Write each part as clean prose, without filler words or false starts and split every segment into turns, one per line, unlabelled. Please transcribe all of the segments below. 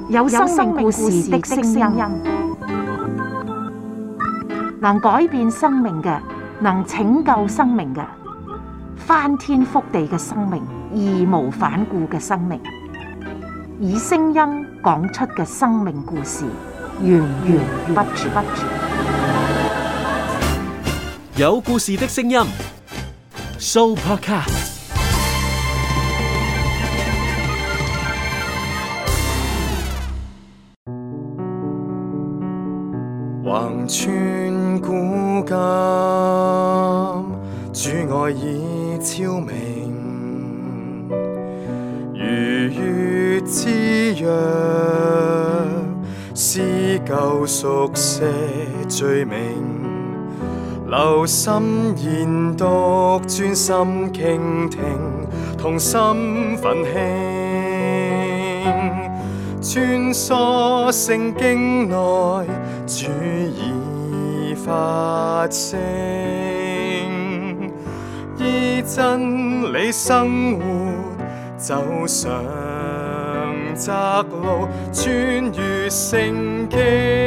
有生命故事的聲音，能改變生命嘅，能拯救生命嘅，翻天覆地嘅生命，義無反顧嘅生命，以聲音講出嘅生命故事，源源不絕。
有故事的聲音 ，Sooopodcast。
橫穿古今，主愛已超明，如月之約，撕舊熟寫罪名，留心研讀，專心傾聽，同心奮興，穿梭聖經內，主已發聲，依真理生活，走上窄路，穿越聖經。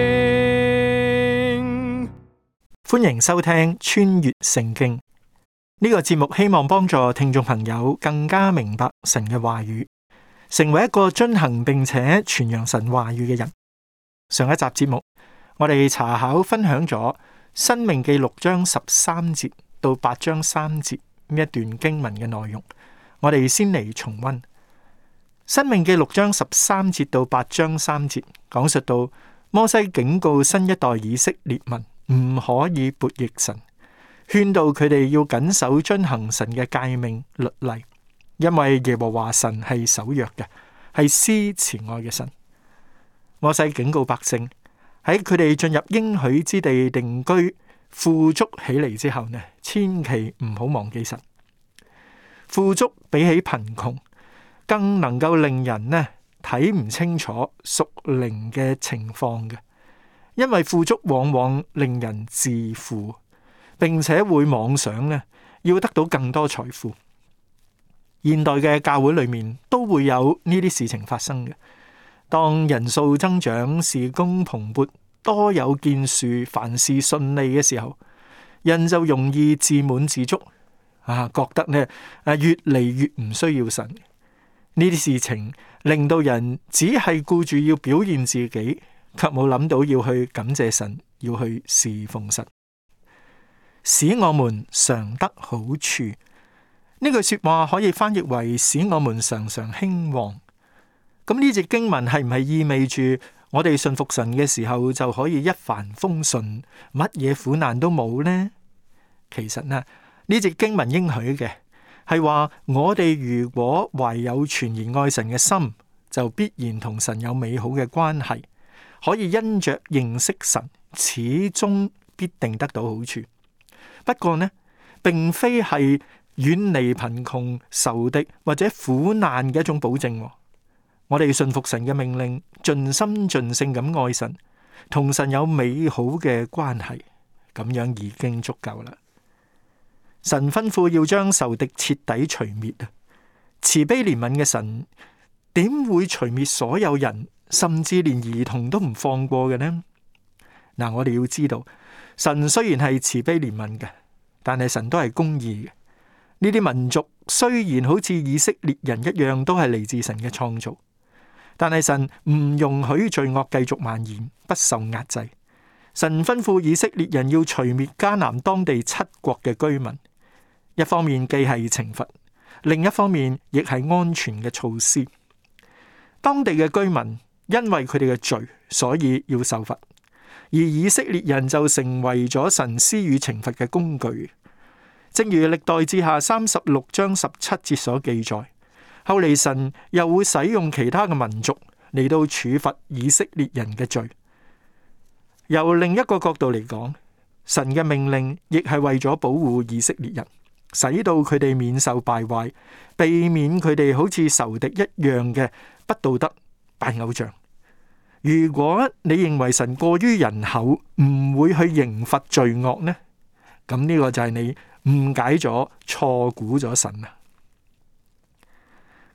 歡迎收聽穿越聖經呢個節目，希望幫助聽眾朋友更加明白神嘅話語，成為一個遵行並且傳揚神話語嘅人。上一集節目，我哋查考分享咗《申命記》6章13節到8章3節呢一段經文嘅內容。我哋先嚟重溫《申命記》6章13節到8章3節，講述到摩西警告新一代以色列民唔可以悖逆神，勸導佢哋要謹守遵行神嘅誡命律例，因為耶和華神係守約嘅，係施慈愛嘅神。摩西警告百姓，喺佢哋進入應許之地定居富足起嚟之後呢，千祈唔好忘記神。富足比起貧窮更能夠令人呢睇唔清楚屬靈嘅情況嘅，因為富足往往令人自負，並且會妄想呢要得到更多財富。現代嘅教會裏面都會有呢啲事情發生嘅。當人數增長，事工蓬勃，多有建樹，凡事順利嘅時候，人就容易自滿自足，覺得呢越嚟越唔需要神。呢啲事情令到人只係顧住要表現自己，卻冇諗到要去感謝神，要去侍奉神，使我們常得好處。呢句說話可以翻譯為使我們常常興旺。咁呢節經文係唔係意味住我哋信服神嘅時候就可以一帆風順，乜嘢苦難都冇呢？其實呢節經文應許嘅係話，我哋如果懷有全然愛神嘅心，就必然同神有美好嘅關係，可以因着認識神，始終必定得到好處。不過呢，並非係遠離貧窮、仇敵或者苦難嘅一種保證。我哋信服神嘅命令，盡心盡性咁愛神，同神有美好嘅關係，咁樣已經足夠啦。神吩咐要將仇敵徹底除滅啊！慈悲憐憫嘅神點會除滅所有人，甚至連兒童都唔放過嘅呢？嗱，我哋要知道，神雖然係慈悲憐憫嘅，但係神都係公義嘅。呢啲民族雖然好似以色列人一樣，都係嚟自神嘅創造，但係神唔容許罪惡繼續蔓延，不受壓制。神吩咐以色列人要除滅迦南當地7國嘅居民，一方面既係懲罰，另一方面亦係安全嘅措施。當地嘅居民因為佢哋嘅罪，所以要受罰，而以色列人就成為咗神施予懲罰嘅工具。正如歷代志下36章17節所記載，後嚟神又會使用其他嘅民族嚟到處罰以色列人嘅罪。由另一個角度嚟講，神嘅命令亦係為咗保護以色列人，使到佢哋免受敗壞，避免佢哋好似仇敵一樣嘅不道德拜偶像。如果你認為神過於人厚，唔會去刑罰罪惡呢？咁呢個就係你誤解咗、錯估咗神啊！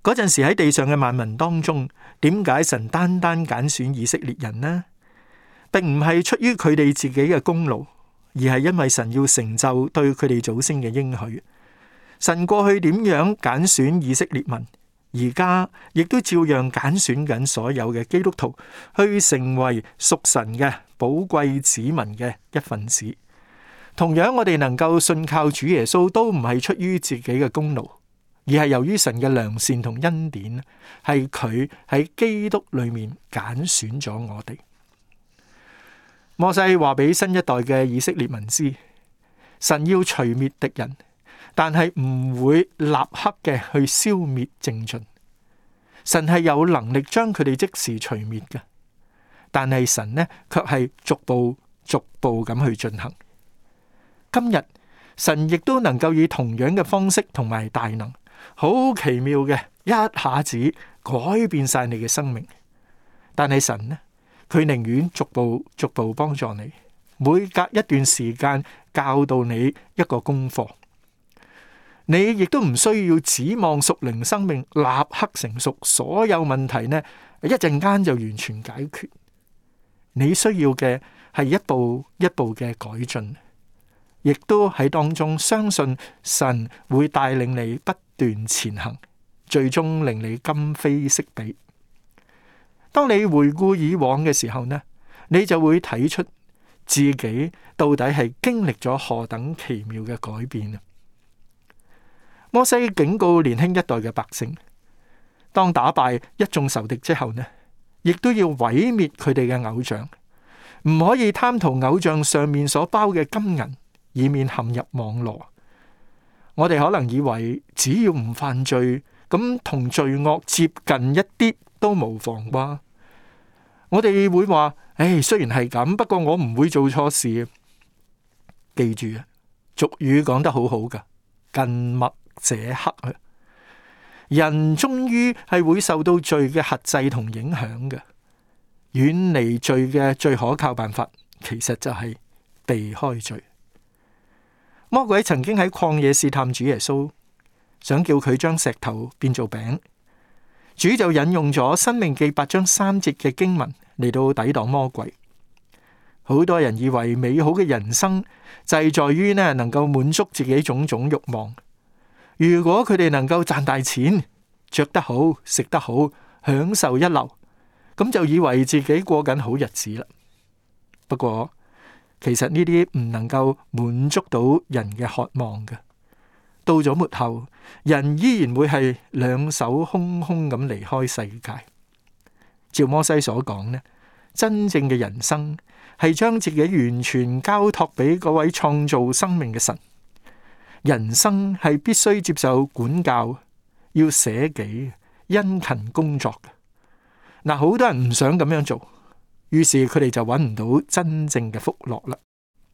嗰陣時喺地上嘅萬民當中，點解神單單揀選以色列人呢？並唔係出於佢哋自己嘅功勞，而係因為神要成就對佢哋祖先嘅應許。神過去點樣揀選以色列民，而家亦都照樣揀選緊所有嘅基督徒去成為屬神嘅寶貴子民嘅一份子。同樣，我哋能夠信靠主耶穌，都唔係出於自己嘅功勞，而係由於神嘅良善同恩典，係佢喺基督裏面揀選咗我哋。摩西話俾新一代嘅以色列民知，神要除滅敵人，但係唔會立刻嘅去消滅淨盡。神係有能力將佢哋即時除滅嘅，但係神呢卻係逐步咁去進行。今日神亦都能夠以同樣嘅方式同埋大能，好奇妙嘅一下子改變晒你嘅生命。但係神呢，佢寧願逐步幫助你，每隔一段時間教導你一個功課。你亦都唔需要指望屬靈生命立刻成熟，所有問題呢一陣間就完全解決。你需要嘅係一步一步嘅改進，亦都喺當中相信神會帶領你不斷前行，最終令你今非昔比。當你回顧以往嘅時候呢，你就會睇出自己到底係經歷咗何等奇妙嘅改變啊！摩西警告年輕一代嘅百姓，當打敗一眾仇敵之後呢，亦都要毀滅佢哋嘅偶像，唔可以貪圖偶像上面所包嘅金銀，以免陷入網羅。我哋可能以為只要唔犯罪，咁同罪惡接近一啲都無妨啩。我哋會話，雖然係咁，不過我唔會做錯事。記住啊，俗語講得好好噶，近墨者黑啊！人終於係會受到罪嘅轄制同影響嘅。遠離罪嘅最可靠辦法，其實就係避開罪。魔鬼曾經喺曠野試探主耶穌，想叫佢將石頭變做餅。主就引用咗申命記8章3節嘅經文嚟到抵擋魔鬼。好多人以為美好嘅人生就係在於能夠滿足自己種種慾望。如果佢哋能夠賺大錢，着得好，食得好，享受一流，咁就以為自己過緊好日子啦。不過其實呢啲唔能夠滿足到人嘅渴望嘅。到咗末後，人依然會係兩手空空咁離開世界。照摩西所講呢，真正嘅人生係將自己完全交託俾嗰位創造生命嘅神。人生係必須接受管教，要捨己，殷勤工作嘅。好多人唔想咁樣做，於是佢哋就揾唔到真正嘅福樂啦。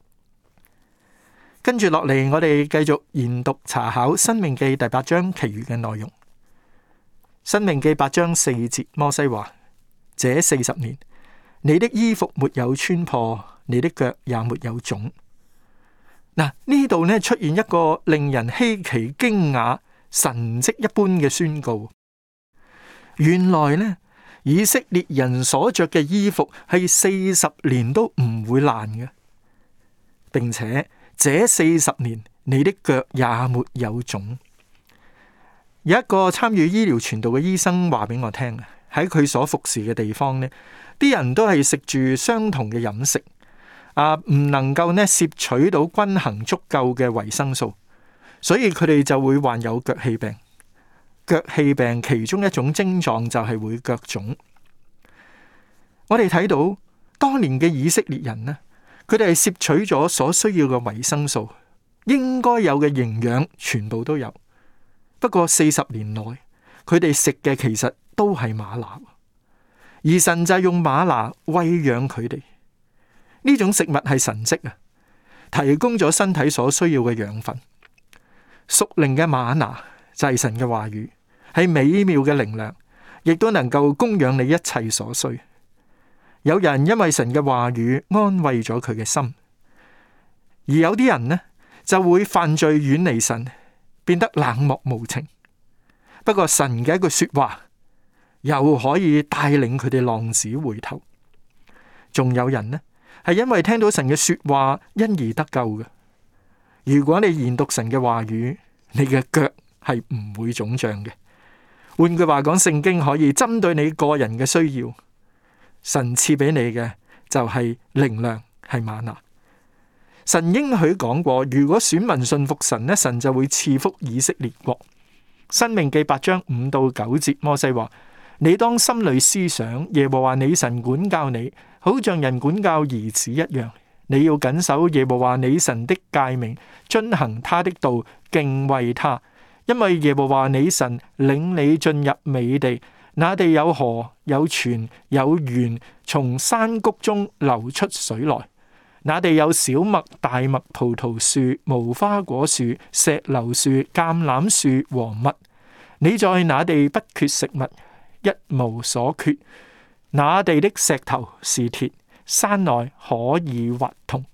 跟住落嚟，我哋繼續研讀查考《申命記》第8章其餘嘅內容。《申命記》8章4節，摩西話：這40年，你的衣服沒有穿破，你的腳也沒有腫。呢度出現一個令人稀奇驚訝、神蹟一般嘅宣告。原來以色列人所着嘅衣服係40年都唔會爛嘅，並且這40年你的腳也沒有腫。有一個參與醫療傳道嘅醫生話俾我聽，喺佢所服侍嘅地方啲人都係食住相同嘅飲食，唔能夠攝取到均衡足夠嘅維生素，所以佢哋就會患有腳氣病。腳氣病其中一種症狀就係會腳腫。我哋睇到當年嘅以色列人佢哋係攝取咗所需要嘅維生素，應該有嘅營養全部都有。不過40年內，佢哋食嘅其實都係嗎哪，而神就用嗎哪餵養佢哋。呢種食物係神蹟啊，提供咗身體所需要嘅養分。屬靈嘅嗎哪就係神嘅話語，係美妙嘅靈糧，亦都能夠供養你一切所需。有人因為神嘅話語安慰咗佢嘅心，而有啲人就會犯罪遠離神，變得冷漠無情。 不過神嘅一句說話又可以帶領佢哋浪子回頭。仲有人呢，係因為聽到神嘅說話因而得救嘅。如果你研讀神嘅話語，你嘅腳係唔會腫脹嘅。換句話講，聖經可以針對你個人嘅需要，神賜俾你嘅就係靈糧，係嗎哪。神應許講過，如果選民信服神呢，神就會賜福以色列國。申命記8章5到9節，摩西話：你當心裏思想，耶和華你神管教你，好像人管教兒子一樣。你要謹守耶和華你神的誡命，遵行他的道，敬畏他。因為耶和華你神領你進入美地，那地有河，有泉，有源，從山谷中流出水來。那地有小麥、大麥、葡萄樹、無花果樹、石榴樹、橄欖樹和蜜。你在那地不缺食物，一無所缺。那地的石頭是鐵，山內可以挖銅。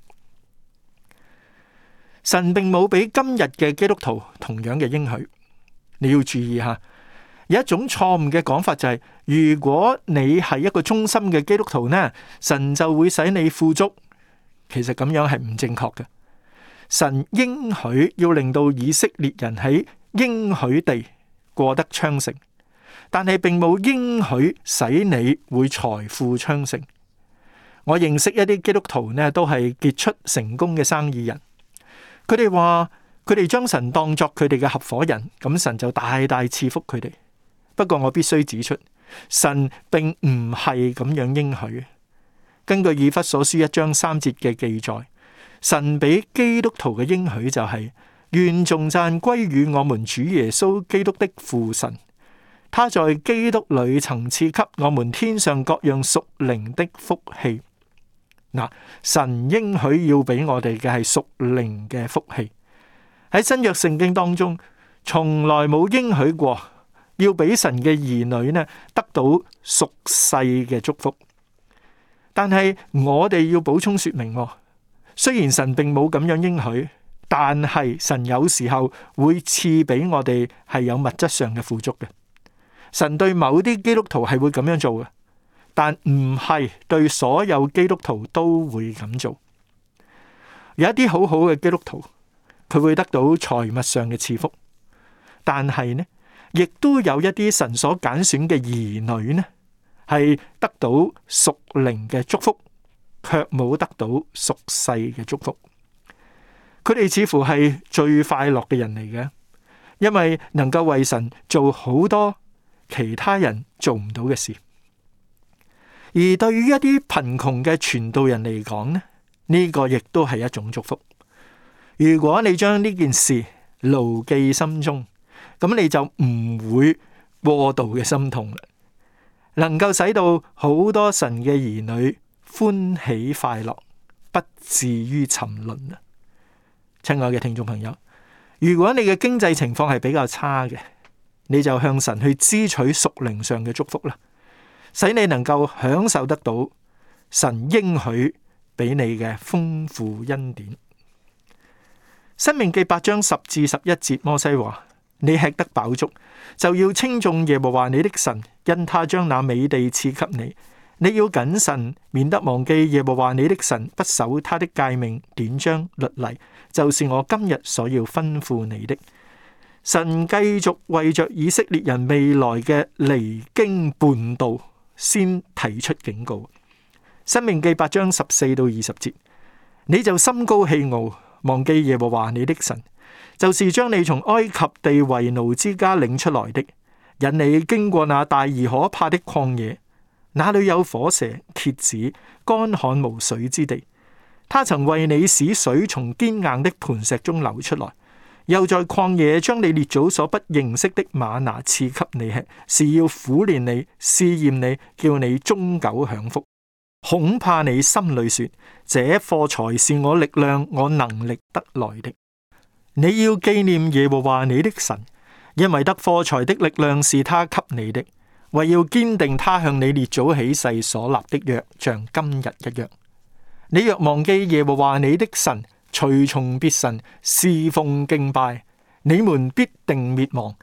神並冇俾今日嘅基督徒同樣嘅應許。你要注意下，有一種錯誤嘅講法就係，如果你係一個忠心嘅基督徒呢，神就會使你富足。其實咁樣係唔正確嘅。神應許要令到以色列人喺應許地過得昌盛，但係並冇應許使你會財富昌盛。我認識一啲基督徒呢，都係傑出成功嘅生意人。佢哋話佢哋將神當作佢哋嘅合夥人，咁神就大大賜福佢哋。不過我必須指出，神並唔係咁樣應許。根據以弗所書1章3節嘅記載，神俾基督徒嘅應許就係：願頌讚歸於我們主耶穌基督的父神，他在基督裏曾賜給我們天上各樣屬靈的福氣。嗱，神應許要俾我哋嘅係屬靈嘅福氣。喺新約聖經當中，從來冇應許過要俾神嘅兒女呢得到屬世嘅祝福。但係我哋要補充說明，雖然神並冇咁樣應許，但係神有時候會賜俾我哋係有物質上嘅富足嘅。神對某啲基督徒係會咁樣做嘅，但唔係對所有基督徒都會咁做。有一啲好好嘅基督徒，佢會得到財物上嘅賜福，但係呢，亦都有一啲神所揀選嘅兒女呢，係得到屬靈嘅祝福，卻冇得到屬世嘅祝福。佢哋似乎係最快樂嘅人嚟嘅，因為能夠為神做好多其他人做唔到嘅事。而對於一啲貧窮嘅傳道人嚟講呢，呢個亦都係一種祝福。如果你將呢件事牢記心中，咁你就唔會過度嘅心痛啦。能夠使到好多神嘅兒女歡喜快樂，不至於沉淪啊！親愛嘅聽眾朋友，如果你嘅經濟情況係比較差嘅，你就向神去支取屬靈上嘅祝福啦，使你能夠享受得到神應許俾你嘅豐富恩典。申命記8章10至11節，摩西話：你吃得飽足，就要稱頌耶和華你的神，因他將那美地賜給你。你要謹慎，免得忘記耶和華你的神，不守他的誡命、典章、律例，就是我今日所要吩咐你的。神繼續為着以色列人未來嘅離經叛道，先提出警告。申命記8章14到20節，你就心高氣傲，忘記耶和華你的神，就是將你從埃及地為奴之家領出來的，引你經過那大而可怕的曠野，那裏有火蛇、蠍子、乾旱無水之地。他曾為你使水從堅硬的磐石中流出來，又在曠野將你列祖所不認識的嗎哪賜給你吃，是要苦練你、試驗你，叫你終久享福。恐怕你心裏說：這貨財是我力量、我能力得來的。你要紀念耶和華你的神，因為得貨財的力量是他給你的，為要堅定他向你列祖起誓所立的約，像今日一樣。你若忘記耶和華你的神，隨從別神，侍奉敬拜，你們必定滅亡。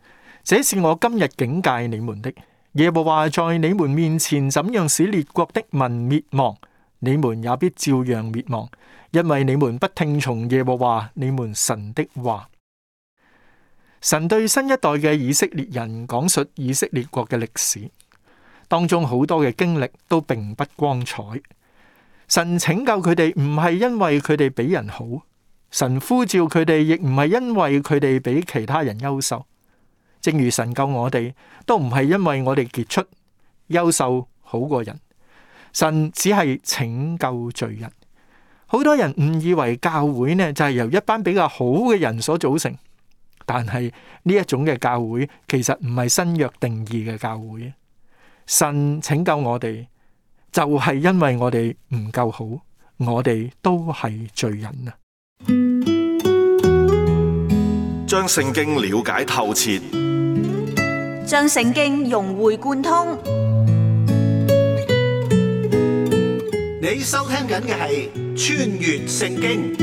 這是我今日警戒你們的。耶和華在你們面前怎樣使列國的民滅亡，你們也必照樣滅亡，因為你們不聽從耶和華你們神的話。神對新一代嘅以色列人講述以色列國嘅歷史，當中好多嘅經歷都並不光彩。神拯救佢哋唔係因為佢哋比人好，神呼召佢哋亦唔係因為佢哋比其他人優秀。正如神救我哋，都唔係因為我哋傑出、優秀好過人，神只係拯救罪人。好多人誤以為教會呢就係由一班比較好嘅人所組成。但係呢一種嘅教會其實唔係新約定義嘅教會。神拯救我哋就係因為我哋唔夠好，我哋都係罪人啊！
將聖經了解透徹，
將聖經融會貫通。
你收聽緊嘅係穿越聖經。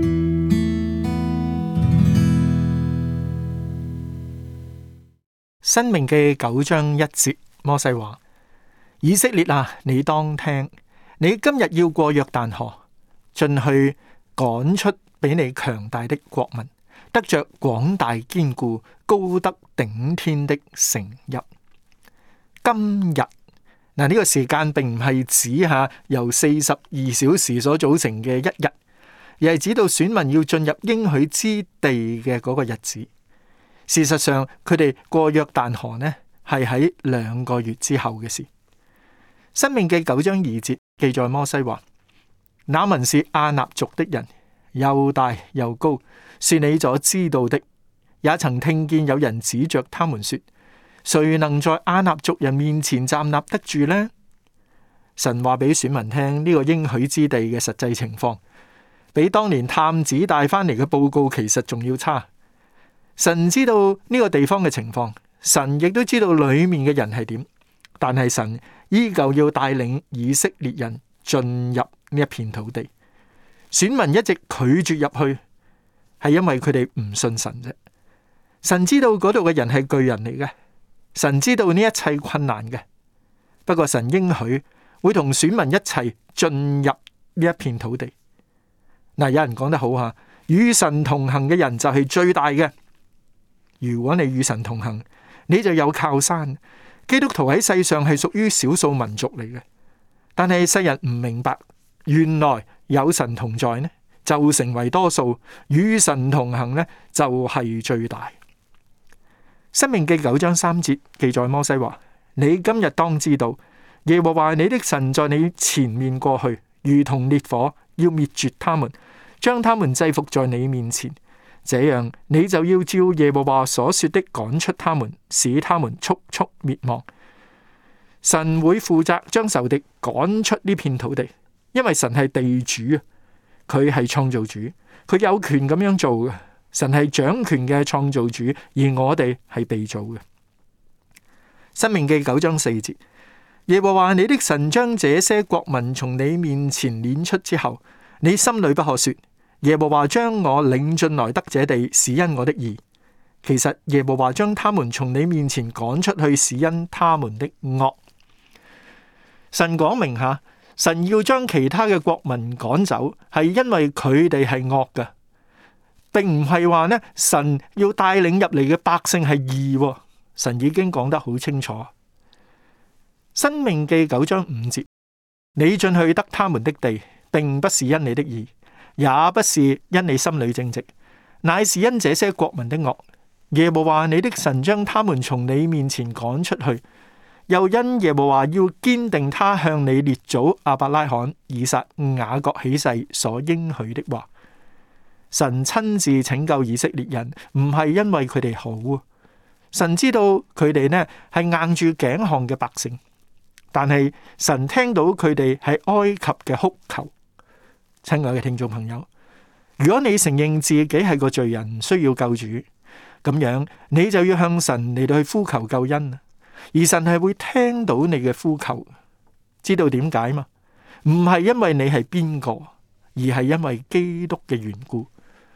申命記9章1節，摩西話：以色列啊，你當聽，你今日要過約旦河，進去趕出比你強大的國民，得着廣大堅固、高得頂天的城邑。今日嗱，呢個時間並唔係指由42小時所組成嘅一日，而係指到選民要進入應許之地嘅嗰個日子。事實上，佢哋過約旦河呢，係喺2個月之後嘅事。申命記9章2節記載摩西話：那民是亞納族的人，又大又高，是你所知道的。也曾聽見有人指着他們說：誰能在亞納族人面前站立得住呢？神話俾選民聽呢個應許之地嘅實際情況，比當年探子帶翻嚟嘅報告其實仲要差。神知道呢個地方嘅情況，神亦都知道裏面嘅人係點，但係神依舊要帶領以色列人進入呢一片土地。選民一直拒絕入去，係因為佢哋唔信神啫。神知道嗰度嘅人係巨人嚟嘅，神知道呢一切困難嘅。不過神應許會同選民一齊進入呢一片土地。嗱，有人講得好吓，與神同行嘅人就係最大嘅。如果你與神同行，你就有靠山。基督徒喺世上係屬於少數民族嚟嘅，但係世人唔明白，原來有神同在呢，就成為多數；與神同行呢，就係最大。申命記9章3節記載摩西話：你今日當知道，耶和華你的神在你前面過去，如同烈火，要滅絕他們，將他們制服在你面前。這樣，你就要照耶和華所說的趕出他們，使他們速速滅亡。神會負責將仇敵趕出呢片土地，因為神係地主啊，佢係創造主，佢有權咁樣做嘅。神係掌權嘅創造主，而我哋係被造嘅。申命記9章4節，耶和華你的神將這些國民從你面前攆出之後，你心裏不可說：耶和華將我領進來得這地，是因我的義。其實耶和華將他們從你面前趕出去，是因他們的惡。神講明下，神要將其他嘅國民趕走，係因為佢哋係惡嘅，並唔係話呢，神要帶領入嚟嘅百姓係義。神已經講得好清楚。申命記9章5節，你進去得他們的地，並不是因你的義，也不是因你心裏正直，乃是因這些國民的惡。耶和華你的神將他們從你面前趕出去，又因耶和華要堅定他向你列祖亞伯拉罕、以撒、雅各起誓所應許的話。神親自拯救以色列人，唔係因為佢哋好，神知道佢哋呢係硬住頸項嘅百姓，但係神聽到佢哋係埃及嘅哭求。親愛嘅聽眾朋友，如果你承認自己係個罪人，需要救主，咁樣你就要向神嚟到去呼求救恩，而神係會聽到你嘅呼求。知道點解嗎？唔係因為你係邊個，而係因為基督嘅緣故。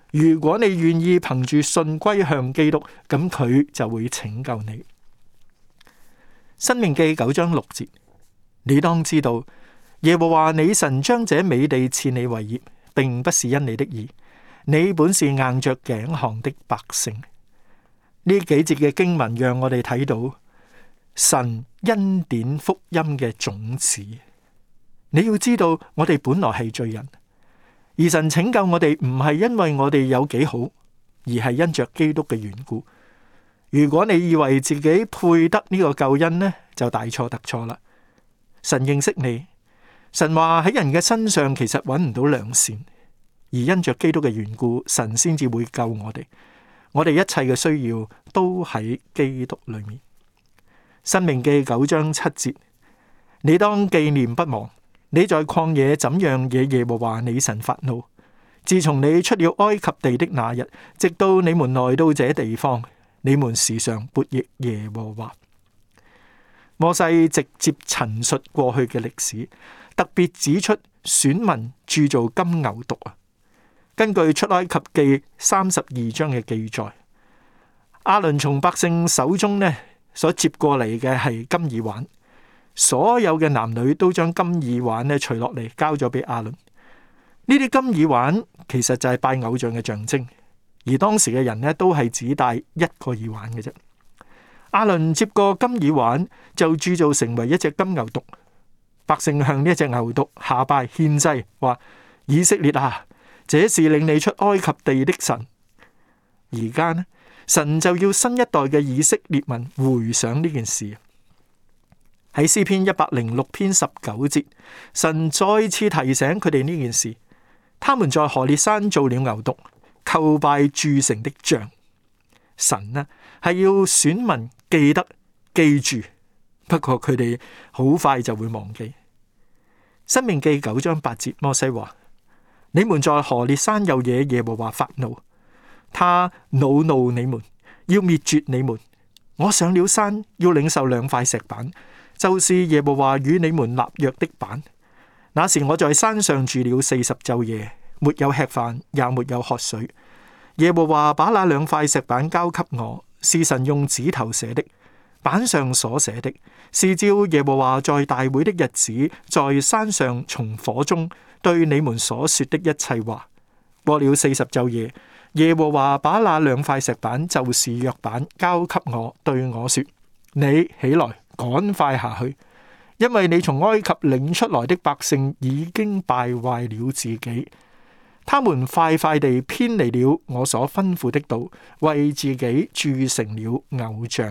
如果你願意憑住信歸向基督，咁佢就會拯救你。申命記9章6節，你當知道耶和華你神將這美地賜你為業，並不是因你的義，你本是硬着頸項的百姓。呢幾節嘅經文讓我哋睇到神恩典福音嘅種子。你要知道，我哋本來係罪人，而神拯救我哋唔係因為我哋有幾好，而係因着基督嘅緣故。如果你以為自己配得呢個救恩呢，就大錯特錯啦。神認識你，神話喺人嘅身上其實揾唔到良善，而因着基督嘅緣故，神先至會救我哋。我哋一切嘅需要都喺基督裏面。申命記9章7節，你當紀念不忘，你在曠野怎樣惹耶和華你神發怒。自從你出了埃及地的那日，直到你們來到這地方，你們時常悖逆耶和華。摩西直接陳述過去嘅歷史，特別指出選民鑄造金牛犢啊。根據出埃及記32章嘅記載，亞倫從百姓手中呢所接過嚟嘅係金耳環，所有嘅男女都將金耳環呢除落嚟交咗俾亞倫。呢啲金耳環其實就係拜偶像嘅象徵，而當時嘅人呢都係只戴一個耳環嘅啫。亞倫接過金耳環就鑄造成為一隻金牛犢，百姓向呢一隻牛犢下拜獻祭，話以色列啊，這是領你出埃及地的神。而家呢，神就要新一代嘅以色列民回想呢件事。喺詩篇106篇19節，神再次提醒佢哋呢件事。他們在何烈山做了牛犢，叩拜鑄成的像。神呢係要選民記得記住，不過佢哋好快就會忘記。申命記9章8節，摩西話：你們在何烈山又惹耶和華發怒，他惱怒你們，要滅絕你們。我上了山，要領受2塊石板，就是耶和華與你們立約的板。那時我在山上住了40晝夜，沒有吃飯，也沒有喝水。耶和華把那2塊石板交給我，是神用指頭寫的，板上所寫的是照耶和華在大會的日子，在山上從火中對你們所說的一切話。過了40晝夜，耶和華把那2塊石板，就是約版，交給我，對我說：你起來，趕快下去，因為你從埃及領出來的百姓已經敗壞了自己，他們快快地偏離了我所吩咐的道，為自己鑄成了偶像。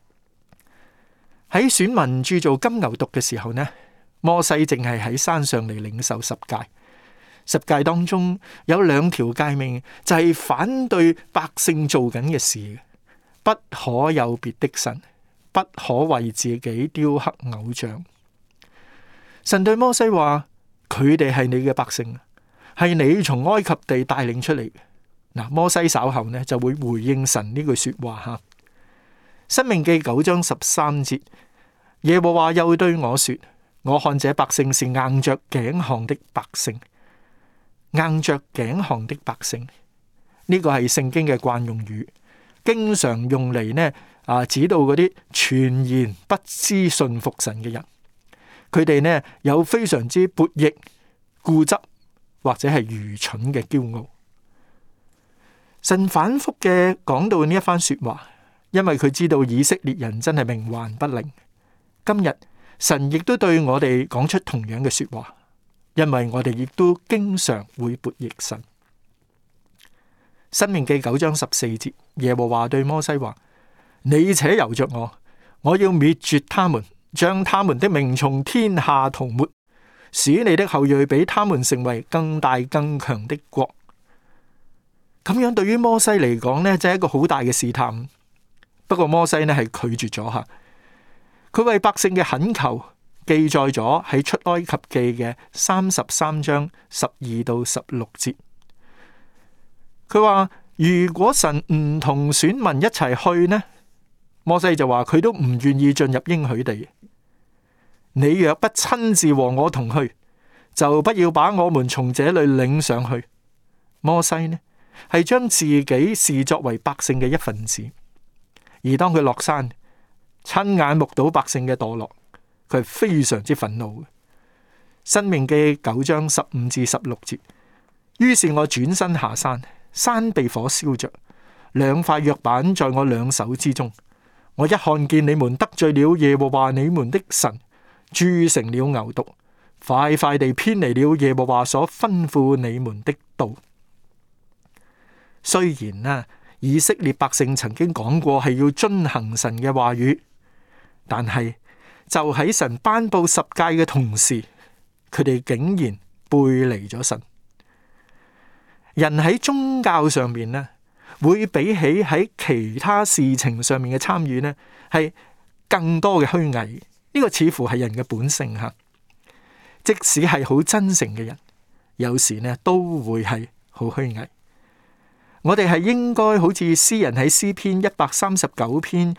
喺選民鑄造金牛犢嘅時候呢，摩西淨係喺山上嚟領受十誡。十誡當中有2條誡命，就係反對百姓做緊嘅事：不可有別的神，不可為自己雕刻偶像。神對摩西話：佢哋係你嘅百姓，係你從埃及地帶領出嚟。嗱，摩西稍後呢就會回應神呢句說話吓。申命記9章13節，耶和華又對我說：我看這百姓是硬着頸項的百姓。硬着頸項的百姓，呢個係聖經嘅慣用語，經常用嚟呢指到嗰啲全然不知信服神嘅人。佢哋呢有非常之悖逆、固執或者係愚蠢嘅驕傲。神反覆嘅講到呢一番說話，因為佢知道以色列人真係冥頑不靈。今日神亦都對我哋講出同樣嘅說話，因為我哋亦都經常會悖逆神。申命記9章14節，耶和華對摩西話：你且由着我，我要滅絕他們，將他們的名從天下塗抹，使你的後裔比他們成為更大更強的國。咁樣對於摩西嚟講呢，就係一個好大嘅試探。不過摩西呢係拒絕咗吓，佢為百姓嘅懇求記載咗喺出埃及記嘅33章12到16節。佢話如果神唔同選民一齊去呢，摩西就話佢都唔願意進入應許地。你若不親自和我同去，就不要把我們從這裏領上去。摩西呢係將自己視作為百姓嘅一份子。而當佢落山，親眼目睹百姓嘅墮落，佢係非常之憤怒嘅。申命記9章15至16節，於是我轉身下山，山被火燒着，兩塊約版在我兩手之中。我一看見你們得罪了耶和華你們的神，鑄成了牛犢，快快地偏離了耶和華所吩咐你們的道。雖然以色列百姓曾經講過係要遵行神嘅話語，但係就喺神頒布十誡嘅同時，佢哋竟然背離咗神。人喺宗教上面會比起喺其他事情上面嘅參與係更多嘅虛偽。呢個似乎係人嘅本性吓。即使係好真誠嘅人，有時都會係好虛偽。我哋係應該好似詩人喺詩篇139篇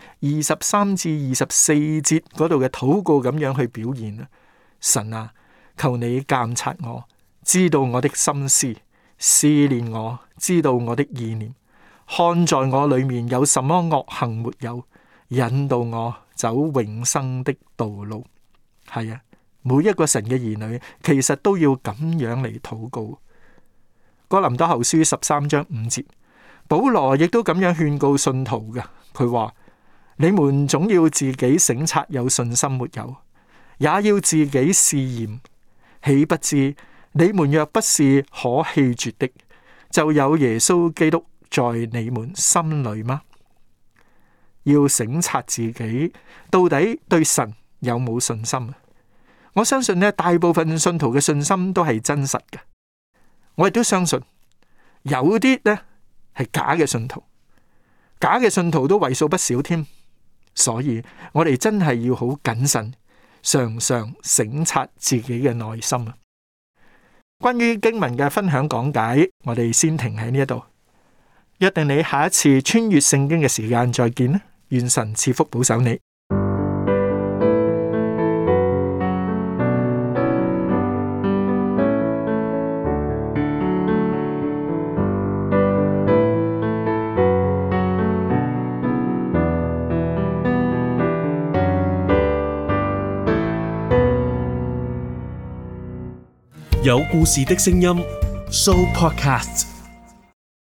23至24節嗰度嘅禱告咁樣去表現。神啊，求你鑒察我，知道我的心思，試煉我，知道我的意念，看在我裏面有什麼惡行沒有，引導我走永生的道路。係啊，每一個神嘅兒女其實都要咁樣嚟禱告。哥林多後書13章5節，保羅亦都咁樣勸告信徒嘅。佢話：你們總要自己省察有信心沒有，也要自己試驗。豈不知你們若不是可棄絕的，就有耶穌基督在你們心裏嗎？要省察自己到底對神有冇信心。我相信大部分信徒嘅信心都係真實嘅。我亦都相信有啲係假嘅信徒，假嘅信徒都為數不少添。所以我哋真係要好謹慎，常常省察自己嘅內心啊。關於經文嘅分享講解，我哋先停喺呢一度，約定你下一次穿越聖經嘅時間再見啦。願神賜福保守你。
有故事的聲音 Show Podcast。